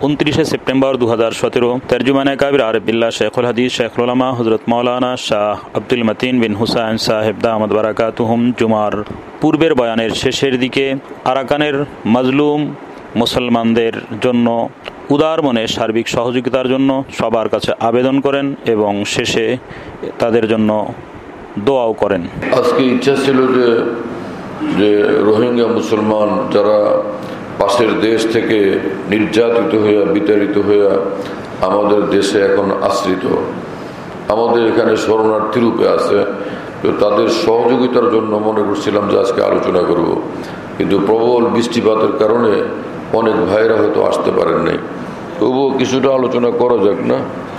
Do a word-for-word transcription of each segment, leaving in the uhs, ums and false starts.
উনত্রিশে সেপ্টেম্বর দু হাজার সতেরো তর্জুমানে কাবির আরবিল্লাহ শেখুল হাদিস শেখুল উলামা হযরত মাওলানা শাহ আব্দুল মতিন বিন হুসাইন সাহেব দামাত বারাকাতুহুম জুমার পূর্বের বয়ানের শেষের দিকে আরাকানের মাজলুম মুসলমানদের জন্য উদার মনে সার্বিক সহযোগিতার জন্য সবার কাছে আবেদন করেন এবং শেষে তাদের জন্য দোয়াও করেন। আজকে ইচ্ছা ছিল যে যে রোহিঙ্গা মুসলমান যারা পাশের দেশ থেকে নির্যাতিত হয়ে বিতাড়িত হয়ে আমাদের দেশে এখন আশ্রিত, আমাদের এখানে শরণার্থী রূপে আছে, তো তাদের সহযোগিতার জন্য মনে করছিলাম যে আজকে আলোচনা করব, কিন্তু প্রবল বৃষ্টিপাতের কারণে অনেক ভাইরা হয়তো আসতে পারেন নাই। তবুও কিছুটা আলোচনা করা যাক না?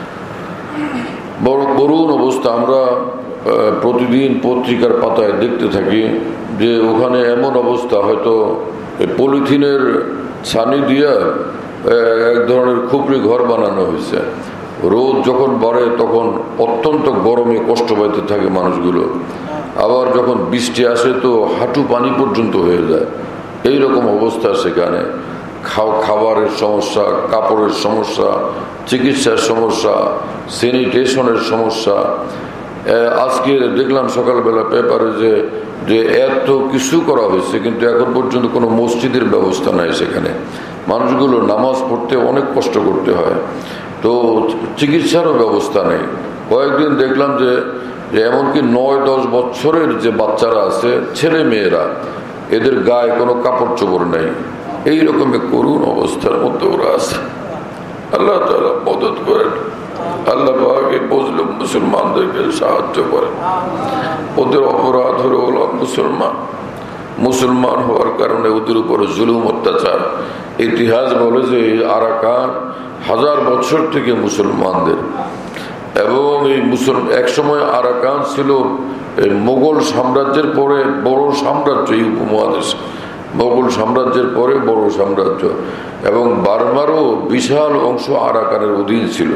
বড় করুণ অবস্থা। আমরা প্রতিদিন পত্রিকার পাতায় দেখতে থাকি যে ওখানে এমন অবস্থা, হয়তো পলিথিনের ছানি দিয়া এক ধরনের খুপড়ি ঘর বানানো হয়েছে। রোদ যখন বাড়ে তখন অত্যন্ত গরমে কষ্ট পাইতে থাকে মানুষগুলো, আবার যখন বৃষ্টি আসে তো হাঁটু পানি পর্যন্ত হয়ে যায়। এই রকম অবস্থা সেখানে। খাবারের সমস্যা, কাপড়ের সমস্যা, চিকিৎসার সমস্যা, স্যানিটেশনের সমস্যা। আজকে দেখলাম সকালবেলা পেপারে যে যে এত কিছু করা হয়েছে, কিন্তু এখন পর্যন্ত কোনো মসজিদের ব্যবস্থা নাই সেখানে। মানুষগুলো নামাজ পড়তে অনেক কষ্ট করতে হয়, তো চিকিৎসারও ব্যবস্থা নেই। কয়েকদিন দেখলাম যে এমনকি নয় দশ বছরের যে বাচ্চারা আছে, ছেলে মেয়েরা, এদের গায়ে কোনো কাপড় চোপড় নেই। এই রকমের করুণ অবস্থার মধ্যে ওরা আছে। আল্লাহ তাআলা মদদ করেন, আল্লাহ পাক এই মজলুম মুসলমানদেরকে সাহায্য করেন। ওদের অপরাধ হলো ওরা মুসলমান, মুসলমান হওয়ার কারণে ওদের উপরে জুলুম অত্যাচার। ইতিহাস বলে যে আরাকান হাজার বছর থেকে মুসলমানদের, এবং এই মুসলমান একসময় আরাকান ছিল মোগল সাম্রাজ্যের পরে বড় সাম্রাজ্য। এই উপমহাদেশ মোগল সাম্রাজ্যের পরে বড় সাম্রাজ্য, এবং বার্মারও বিশাল অংশ আরাকানের অধীন ছিল।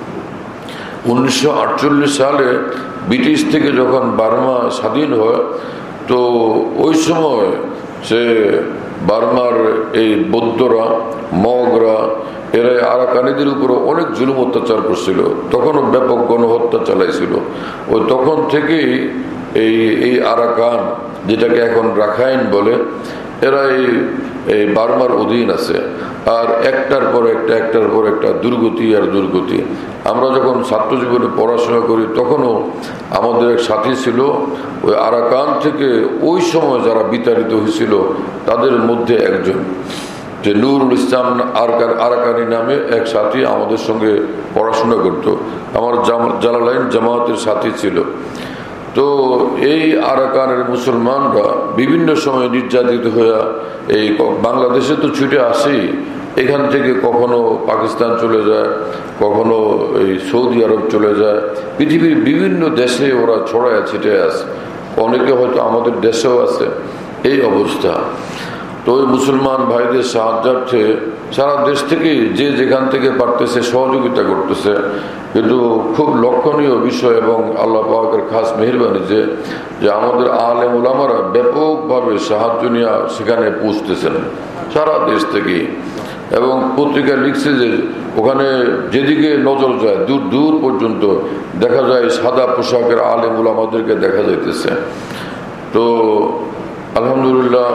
উনিশশো আটচল্লিশ সালে ব্রিটিশ থেকে যখন বার্মা স্বাধীন হয়, তো ওই সময় সে বার্মার এই বৌদ্ধরা, মগরা, এরা আরাকানিদের উপরে অনেক জুলুম অত্যাচার করছিল। তখনও ব্যাপক গণহত্যা চালাইছিল। ওই তখন থেকেই এই এই আরাকান, যেটাকে এখন রাখাইন বলে, এরা এই এই বার্মার অধীন আছে। আর একটার পর একটা একটার পর একটা দুর্গতি আর দুর্গতি। আমরা যখন ছাত্র জীবনে পড়াশোনা করি তখনও আমাদের এক সাথী ছিল ওই আরাকান থেকে, ওই সময় যারা বিতাড়িত হয়েছিল তাদের মধ্যে একজন, যে নুরুল ইসলাম আরাকানি নামে এক সাথী আমাদের সঙ্গে পড়াশোনা করত। আমার জালালাইন জামায়াতের সাথী ছিল। তো এই আরাকানের মুসলমানরা বিভিন্ন সময় নির্যাতিত হয়ে এই বাংলাদেশে তো ছুটে আসেই, এখান থেকে কখনো পাকিস্তান চলে যায়, কখনো এই সৌদি আরব চলে যায়, পৃথিবীর বিভিন্ন দেশে ওরা ছড়ায় ছিটে আছে। অনেকে হয়তো আমাদের দেশেও আছে। এই অবস্থা। তো ওই মুসলমান ভাইদের সাহায্যার্থে সারা দেশ থেকে যে যেখান থেকে পারতেছে সহযোগিতা করতেছে। কিন্তু খুব লক্ষণীয় বিষয় এবং আল্লাহ পাকের খাস মেহেরবানি যে যে আমাদের আলেম উলামারা ব্যাপকভাবে সাহায্য নিয়ে সেখানে পৌঁছতেছেন সারা দেশ থেকে। এবং পত্রিকা লিখছে যে ওখানে যেদিকে নজর যায় দূর দূর পর্যন্ত দেখা যায় সাদা পোশাকের আলেম উলামাদেরকে দেখা যাইতেছে। তো আলহামদুলিল্লাহ,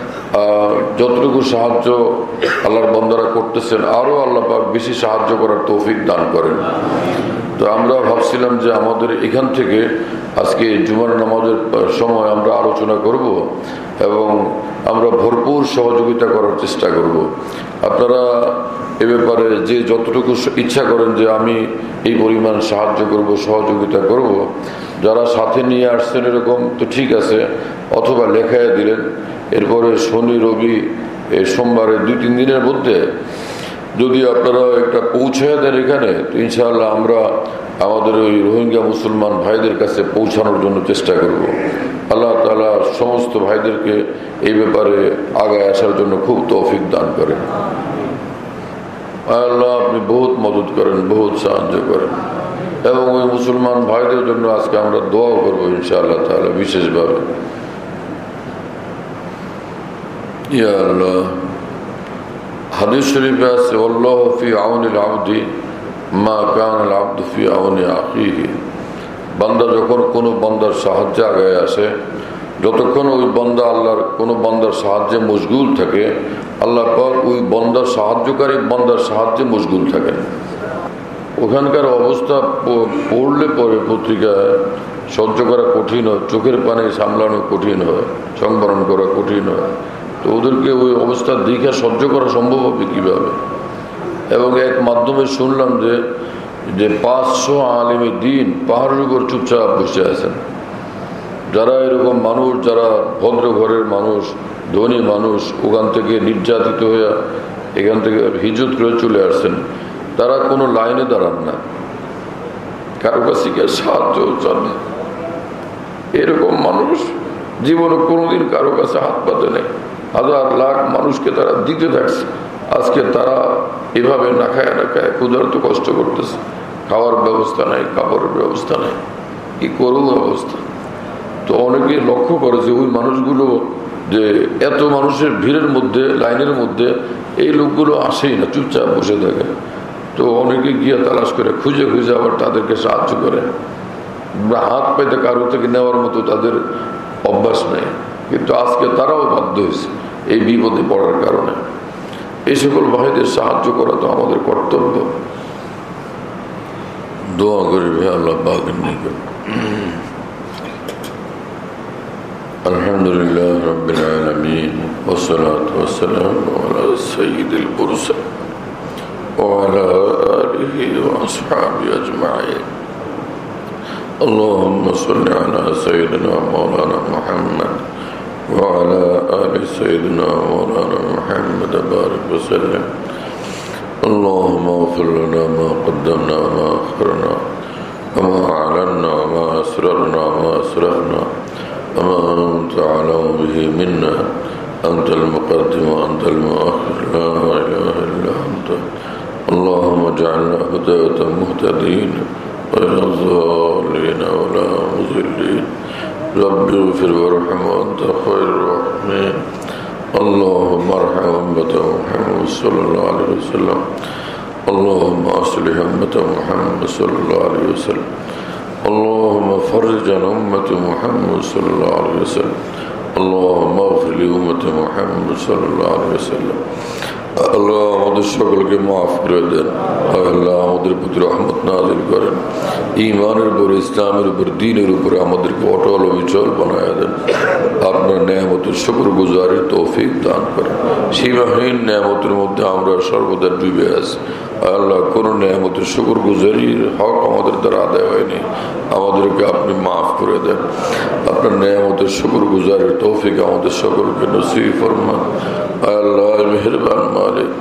যতটুকু সাহায্য আল্লাহর বান্দারা করতেছেন, আরো আল্লাহ পাক বেশি সাহায্য করার তৌফিক দান করেন। তো আমরা ভাবছিলাম যে আমাদের এখান থেকে আজকে জুমার নামাজের সময় আমরা আলোচনা করব এবং আমরা ভরপুর সহযোগিতা করার চেষ্টা করব। আপনারা এ ব্যাপারে যে যতটুকু ইচ্ছা করেন যে আমি এই পরিমাণ সাহায্য করব, সহযোগিতা করব, যারা সাথে নিয়ে আসছেন এরকম তো ঠিক আছে, অথবা লেখায় দিলেন। এরপরে শনি রবি সোমবারে দুই তিন দিনের মধ্যে যদি আপনারা একটা পৌঁছায় দেন এখানে, তো ইনশাআল্লাহ আমরা আমাদের ওই রোহিঙ্গা মুসলমান ভাইদের কাছে পৌঁছানোর জন্য চেষ্টা করব। আল্লাহ তাআলা সমস্ত ভাইদেরকে এই ব্যাপারে আগায় আসার জন্য খুব তৌফিক দান করেন। আল্লাহ আপনি বহুত মদদ করেন, বহুত সাহায্য করেন, এবং ওই মুসলমান ভাইদের জন্য আজকে আমরা দোয়া করবো ইনশাআল্লাহ তাআলা বিশেষভাবে। ইয়া আল্লাহ, হাদিস শরীফে আছে আল্লাহু ফি আউনিল আবদি মা কানাল আবদু ফি আউনি আখিহি। বান্দা যখন কোনো বান্দার সাহায্যে আগায় আসে, যতক্ষণ ওই বান্দা আল্লাহর কোনো বান্দার সাহায্যে মশগুল থাকে, আল্লাহ পাক ওই বান্দার সাহায্যকারী বান্দার সাহায্যে মশগুল থাকেন। ওখানকার অবস্থা পড়লে পরে পত্রিকায় সহ্য করা কঠিন হয়, চোখের পানি সামলানো কঠিন হয়, সংবরণ করা কঠিন হয়। তো ওদেরকে ওই অবস্থা দেখে সহ্য করা সম্ভব হবে কিভাবে? এবং এক মাধ্যমে শুনলাম যে যে পাঁচশো আলিমে দিন পাহাড়ের উপর চুপচাপ বসে আছেন। যারা এরকম মানুষ, যারা ভদ্র ঘরের মানুষ, ধনী মানুষ, ওখান থেকে নির্যাতিত হয়ে এখান থেকে হিজরত করে চলে আসছেন, তারা কোনো লাইনে দাঁড়ান না, কারো কাছে সাহায্য চান না। এরকম মানুষ জীবনে কোনোদিন কারো কাছে হাত পাতে নেই। হাজার লাখ মানুষকে তারা দিতে থাকছে। আজকে তারা এভাবে না খায় না খায় ক্ষুধার্ত কষ্ট করতেছে, খাওয়ার ব্যবস্থা নাই, কাপড়ের ব্যবস্থা নাই, কি করুন অবস্থা। তো অনেকে লক্ষ্য করে যে ওই মানুষগুলো, যে এত মানুষের ভিড়ের মধ্যে, লাইনের মধ্যে এই লোকগুলো আসেই না, চুপচাপ বসে থাকে। তো অনেকে গিয়ে তালাশ করে খুঁজে খুঁজে আবার তাদেরকে সাহায্য করে। হাত পাইতে কারো থেকে নেওয়ার মতো তাদের অভ্যাস নেই, কিন্তু আজকে তারাও বাধ্য হয়েছে এই বিপদে পড়ার কারণে। এই সকল ভাইদের সাহায্য করা তো আমাদের কর্তব্য। দোয়া করি ভাই আল্লাহ পাকের নিকট। আলহামদুলিল্লাহ রাব্বিল আলামিন ওয়াসসালাতু ওয়াসসালামু আলা সাইয়্যিদিল মুরসালিন ওয়া আলা আলিহি ওয়া আসহাবিহি আজমাইন। আল্লাহুম্মা সাল্লি আলা সাইয়্যিদিনা মাওলানা মুহাম্মদ ওয়া আলা আলি সাইয়্যিদিনা মাওলানা মুহাম্মদ বারিক ওয়া সাল্লিম। আল্লাহুম্মা ইগফির লানা মা قدمنا وما أخرنا وما أعلنا وما أسررنا وما أسرفنا وما أنت أعلم به منا أنت المقدم وأنت المؤخر لا إله إلا أنت. اللهم اجعلنا هداة مهتدين غير الضالين ولا مضلين. رب اغفر وارحم وأنت خير الراحمين. اللهم ارحم أمة محمد صلى الله عليه وسلم. اللهم أصلح أمة محمد صلى الله عليه وسلم. اللهم فرج عن أمة محمد صلى الله عليه وسلم. اللهم اغفر لأمة محمد صلى الله عليه وسلم. আল্লাহ আমাদের সকলকে মাফ করে দেন। আল্লাহ আমাদের প্রতি রহমত নাযিল করেন। ঈমানের উপর, ইসলামের উপর, দ্বীনের উপর আমাদেরকে অটল অবিচল বানায়া দেন। আপনার নেয়ামতের শুকরগুজারির তৌফিক দান করেন। সীমাহীন নেয়ামতের মধ্যে আমরা সর্বদা ডুবে আছি। আল্লাহ কোন নেয়ামতের শুকরগুজারির হক আমাদের দ্বারা আদায় হয়নি, আমাদেরকে আপনি মাফ করে দেন। আপনার নেয়ামতের শুকরগুজারির তৌফিক আমাদের সকলকে নসিব ফরমান। আল্লাহ মেহেরবান মালিক,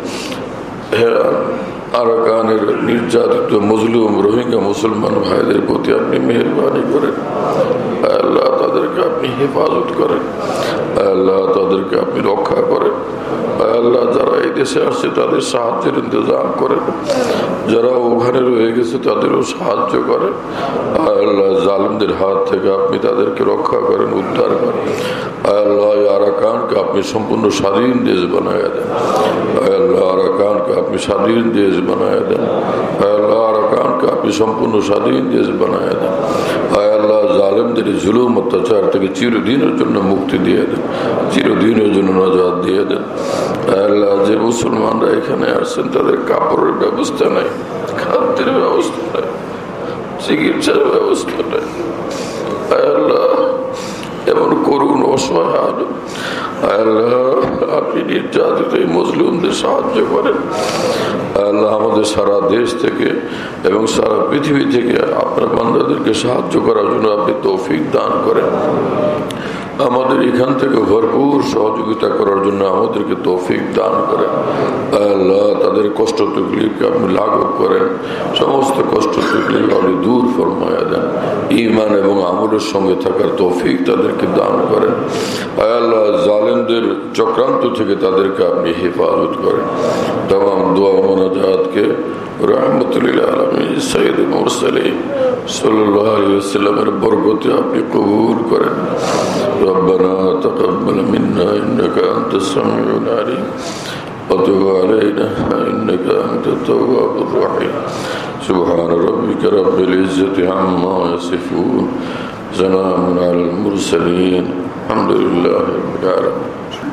আরাকানের নির্যাতিত মজলুম রোহিঙ্গা মুসলমান ভাইদের প্রতি আপনি মেহেরবানি করেন। আল্লাহ তাদেরকে আপনি হেফাজত করেন। আল্লাহ তাদেরকে আপনি রক্ষা করেন। আল্লাহ যারা এই দেশে আসছে তাদের সাহায্যের ইন্তজাম করেন। যারা ওখানে রয়ে গেছে তাদেরও সাহায্য করেন। আল্লাহ জালিমদের হাত থেকে আপনি তাদেরকে রক্ষা করেন, উদ্ধার করেন। আল্লাহ আরাকানকে আপনি সম্পূর্ণ স্বাধীন দেশ বানায় দেন। আল্লাহ আরাকানকে আপনি স্বাধীন দেশ বানায় দেন। আল্লাহ আরাকানকে আপনি সম্পূর্ণ স্বাধীন দেশ বানায় দেন। আল্লাহ জালিমদের জুলুম অত্যাচার থেকে চিরদিনের জন্য মুক্তি দিয়ে দেন, চিরদিনের জন্য নাজাত দিয়ে দেন। আল্লাহ যে মুসলমানরা এখানে আসছেন তাদের কাপড়ের ব্যবস্থা নাই, খাদ্যের ব্যবস্থা নাই, চিকিৎসার ব্যবস্থা নাই। আল্লাহ এমন করুন অসহায় আলম। আল্লাহ আপনি নির্যাতিত এই মুসলিমদের সাহায্য করেন। আল্লাহ আমাদের সারা দেশ থেকে এবং সারা পৃথিবী থেকে আপনার বান্দাদেরকে সাহায্য করার জন্য আপনি তৌফিক দান করেন। আমাদের এখান থেকে ভরপুর সহযোগিতা করার জন্য আমাদেরকে তৌফিক দান করেন। আল্লাহ তাদের কষ্ট তকলিফকে আপনি লাঘব করেন, সমস্ত কষ্ট তকলিফ আপনি দূর ফরমায়া দেন। ঈমান এবং আমলের সঙ্গে থাকার তৌফিক তাদেরকে দান করেন। আল্লাহ জালেমদের চক্রান্ত থেকে তাদেরকে আপনি হেফাজত করেন। তামাম দোয়া মোনাজাতকে রহমতুল্লিল আলামিন সাইয়্যিদুল মুরসালিন সাল্লাল্লাহু আলাইহি ওয়াসাল্লামের বরকতে আপনি কবুল করেন। রব্বানা তাকাব্বাল মিন্না ইন্নাকা আনতাস সামিউল আলিম وتب علينا إنك أنت التواب الرحيم سبحان ربك رب العزة عما يصفون سلام على المرسلين الحمد لله رب العالمين